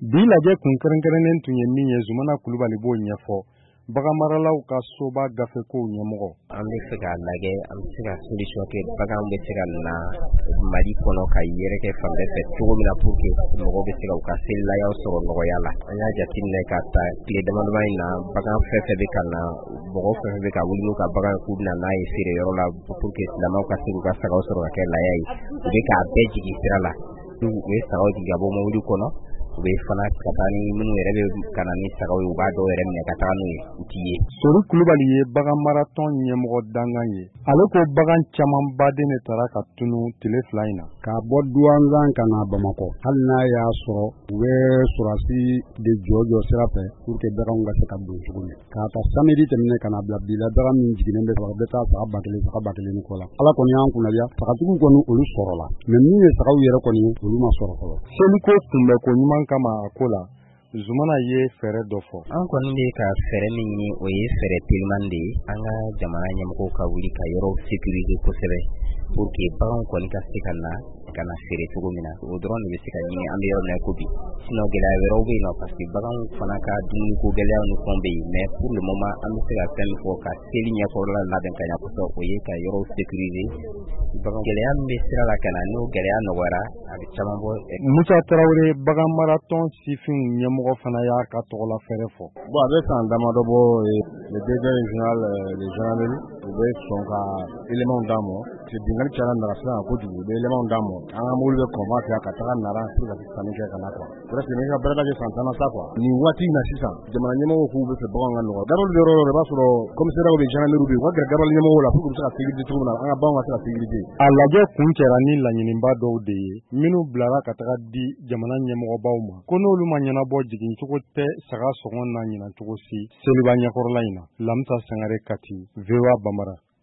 Bi lajɛ kun kɛrɛnkɛrɛnnen tun ye min ye Zumana Kulubali b'o ɲɛfɔ baganmaralaw ka soba gafekow ɲɛmɔgɔ. An bɛ se ka lajɛ an bɛ se ka solution kɛ bagan bɛ se ka na Mali kɔnɔ ka yɛrɛkɛ fan bɛɛ fɛ cogo min na pour que mɔgɔw bɛ se ka u ka selilayaw sɔrɔ nɔgɔya la. An y'a jateminɛ ka ta tile damadama in na bagan fɛn fɛn bɛ ka na mɔgɔ fɛn fɛn bɛ ka wuli n'u ka bagan k'u bɛna n'a ye feere yɔrɔ la pour que silamɛw ka se k'u ka sagaw sɔrɔ ka kɛ laya ye. U bɛ k'a bɛɛ jigin sira la. U bɛ sagaw jigin ka bɔ mobili kɔnɔ. U bɛ fana ka taa ni minnu yɛrɛ bɛ ka na ni sagaw ye u b'a dɔw yɛrɛ minɛ ka taga n'u ye u t'i ye. Sori Kulubali ye bagan maratɔn ɲɛmɔgɔ dangan ye. Ale ko bagan caman baden de taara ka tunu tile 2 in na. K'a bɔ Douanzan ka na Bamakɔ. Hali n'a y'a sɔrɔ u bɛ sɔrɔdasi de jɔ sira fɛ pour que baganw ka se ka don cogo min. K'a ta samedi tɛmɛnen ka na bila bi la bagan min jiginnen bɛ sɔrɔ bɛ taa saga 1000 saga 1000 kɔ la. Ala kɔni y'an kunnadiya sagatigiw kɔni olu sɔrɔla. Mais min ye sagaw yɛrɛ kɔni olu ma sɔrɔ fɔlɔ. Seliko kunbɛ ko ɲuman kama a ko la Zumana ye fɛɛrɛ dɔ fɔ. An kɔni bɛ ka fɛɛrɛ min ɲini o ye fɛɛrɛ teliman de ye. An ka jamana ɲɛmɔgɔw ka wuli ka yɔrɔw sécuriser kosɛbɛ pour que baganw kɔni ka se ka na feere cogo min na. O dɔrɔn de bɛ se ka ɲini an bɛ yɔrɔ min na ko bi. Sinon gɛlɛya wɛrɛw bɛ yen nɔ parce que baganw fana ka dumuniko gɛlɛyaw ni fɛnw bɛ yen mais pour le moment an bɛ se ka fɛn min fɔ ka seli ɲɛkɔrɔla labɛn ka ɲɛ kosɛbɛ o ye ka yɔrɔw sécuriser. Bagan gɛlɛya min bɛ sira la ka na n'o gɛlɛya nɔgɔyara a bɛ caman bɔ. Musa Tarawele bagan maratɔn sifin ɲɛmɔgɔ fana y'a ka tɔgɔla fɛrɛ fɔ. Bon a bɛ san damadɔ bɔ le directeur régional de gendarmerie u bɛ sɔn ka éléments d'an ma. C'est bingali cayara Narasira kojugu u bɛ éléments d'an ma. An ka mobili bɛ convoi kɛ ka taga Nara pour ka sanni kɛ ka na quoi. Presque ne ka baarada kɛ san 10 sa quoi. Nin waati in na sisan jamana ɲɛmɔgɔw k'u bɛ fɛ baganw ka nɔgɔ. Gabali bɛ yɔrɔ o yɔrɔ i b'a sɔrɔ commissariat bɛ gendarmerie bɛ yen u ka gɛrɛ gabali ɲɛmɔgɔw la pour que u bɛ se ka sécurité cogo min na an ka baganw ka se ka sécurité. A lajɛ kun cɛra ni laɲiniba dɔw de ye minnu bilara ka taga di jamana ɲɛmɔgɔbaw ma ko n'olu ma ɲɛnabɔ jigincogo tɛ saga sɔngɔ n'a ɲinancogo si seliba ɲɛkɔrɔla in na. Lamisa Sangare Kati, VOA Bambara.